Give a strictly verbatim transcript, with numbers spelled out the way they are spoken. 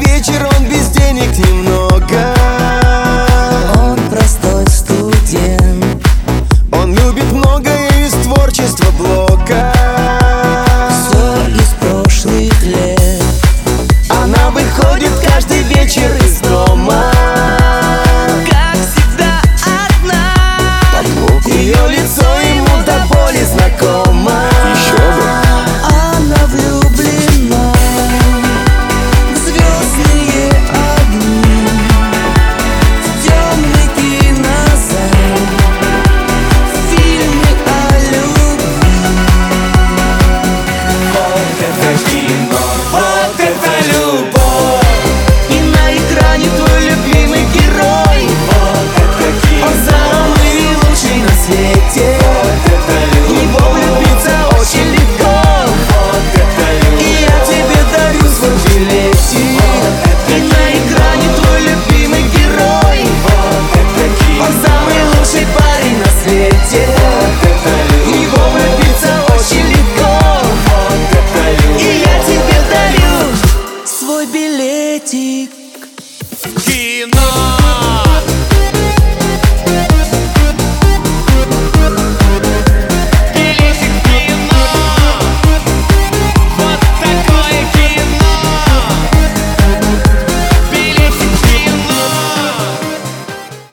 вечер, он без денег немного. Он простой студент, он любит многое из творчества Блока. все из прошлых лет. Она выходит каждый вечер из дома, Как всегда одна. ее лицо ему до боли знакомо. Еще бы. Она влюблена в звездные огни, в темный кинозал, в фильме о любви. Вот это кино, вот это любовь. И на экране твой любимый герой. Вот это кино, Он самый лучший на свете. вот это В любовь. него влюбиться очень легко. Вот это любовь. И я тебе дарю свой билетик. И на экране твой любимый герой. Вот это кино, Он самый лучший парень на свете. вот это В любовь. него влюбиться очень легко. Вот это любовь. И я тебе дарю свой билетик. Кино.